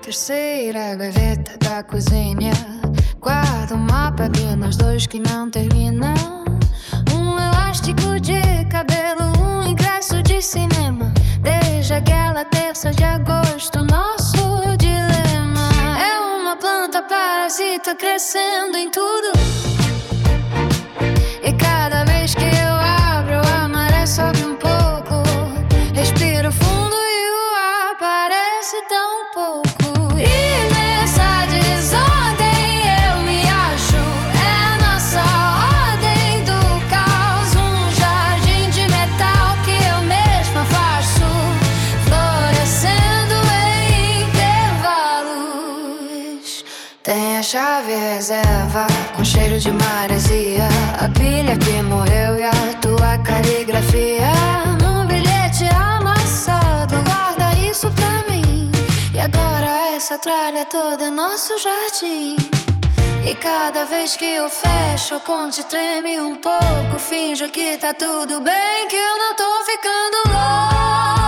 terceira gaveta da cozinha guarda um mapa de nós dois que não termina. Um elástico de cabelo, um ingresso de cinema. Desde aquela terça de agosto, nosso dilema é uma planta parasita crescendo em tudo. E cada vez que eu abro, a maré sobe um pouco. Respiro fundo e o ar parece tão pouco. E nessa desordem eu me acho. É nossa ordem do caos. Um jardim de metal que eu mesma faço, florescendo em intervalos. Tem a chave reserva com cheiro de maresia, a pilha que morreu e a tua caligrafia. Num bilhete amassado, guarda isso pra mim. E agora essa tralha toda é nosso jardim. E cada vez que eu fecho, a ponte treme um pouco. Finjo que tá tudo bem, que eu não tô ficando louco.